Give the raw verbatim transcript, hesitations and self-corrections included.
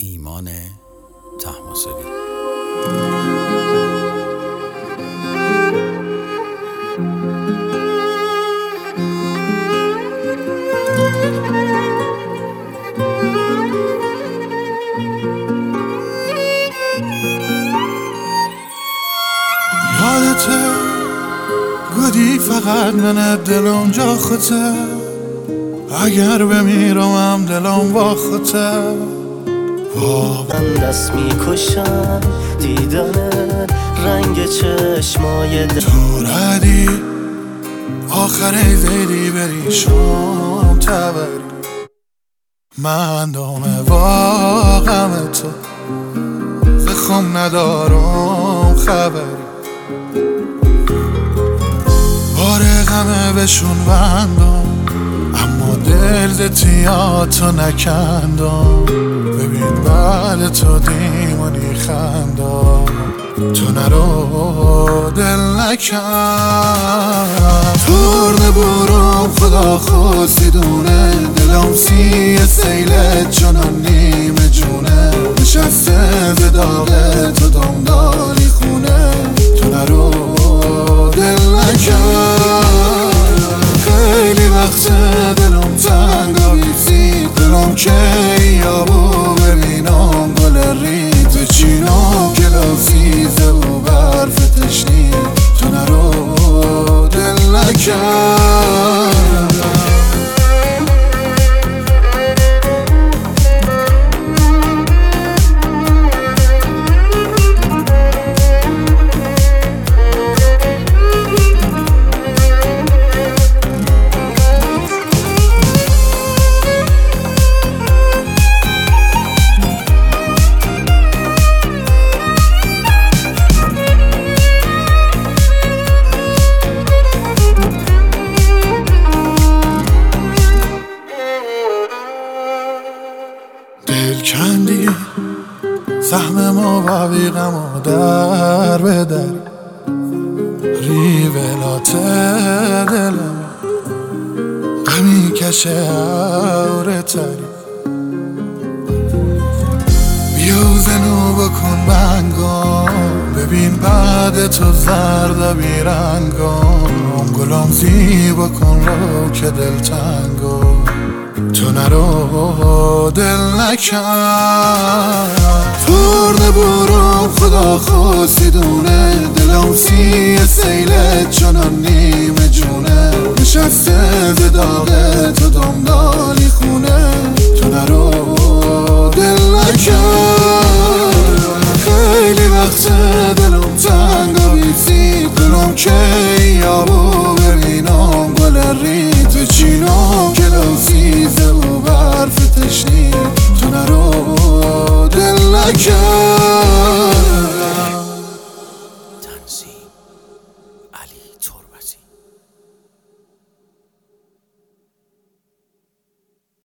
ایمان طهماسبی. یادته گودی فقط من دلم جا خوته، اگر بمیرم دلم با خوته. من دست میکشم دیدن رنگ چشمای دل. تو ردی آخر زیدی بری شام تبری، من دام واقعم تو زخم ندارم خبری. باره غمه بشون بندم اما دل زتیاتو نکندم. ببین بعد تو دیمونی خندم، تو نرو دل نکن. ترد برام خدا خواستی دونه، دلم سی سیل جنان نیمه جونه. نشسته زداغه تو دامداری خونه، تو نرو دل نکن. خیلی وقته دلم تنگ آویزی، دلم که یابو ببینم گل ریت چینم که لازیزه و برف تشنی. تو نرو دل نکن. دل کندی سهم ما و بیغم و در به در، ریولات دلم غمی کشه اوره تری. بیا زنو بکن بنگام، ببین بعد تو زرد بیرنگام. گلام زیبا کن رو که دل تنگام، تو نرو دل نکن. ترد برام خدا خواستی دونه، دلم سی سیل جنان نیمه جونه. نشسته زداغه تو دامداری خونه، تو نرو دل نکن. خیلی وقته دلم تنگ آویزی، دلم که یابو ببینم گل ریت چینم که لازیزه و برف تشنی. تو نرو دل نکن. تنزیل